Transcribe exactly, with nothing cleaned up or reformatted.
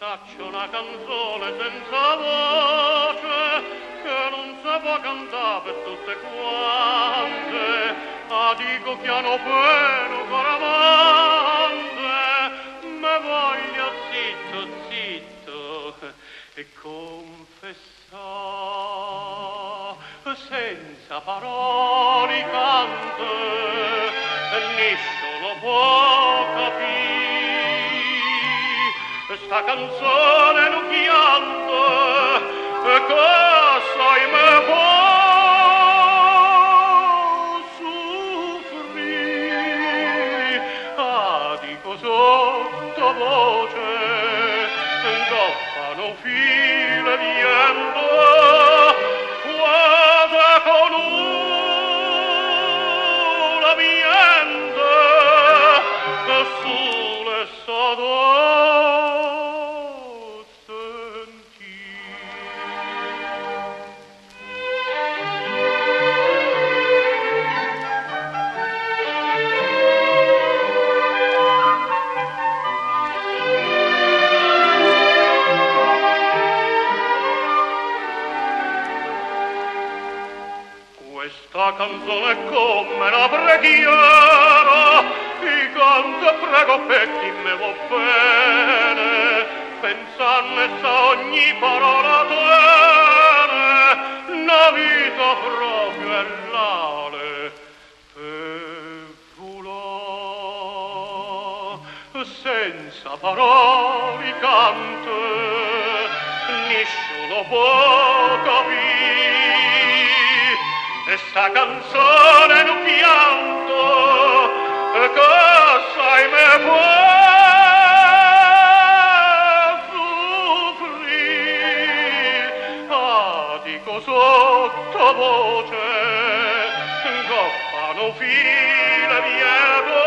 Pensaccio una canzone senza voce che non si può cantare per tutte quante. Ah, dico chiano pieno caramante, me voglio zitto, zitto e confessare senza parole canto, nessuno può capire sta canzone non chianto e cosa me può soffrire. Ah, dico sottovoce ingoffano file niente quasi con una niente e sulle sodò sentire. Questa canzone è come una preghiera, ti canto e prego per chi me va bene, pensando sa ogni parola tene, una vita proprio è l'ale per volare, senza parole canto, nessuno può capire. E sta canzone non pianto e cosa me può soffrire. Ah, dico sottovoce goffano file vieto